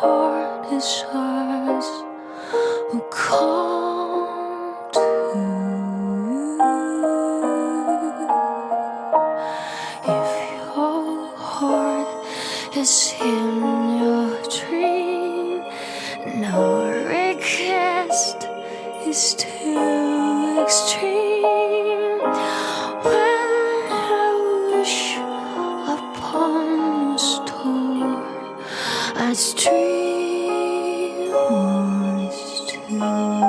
heart is ours will come to you. If your heart is in your dream, no request is too extreme. When I wish upon a star, I'd dream once too.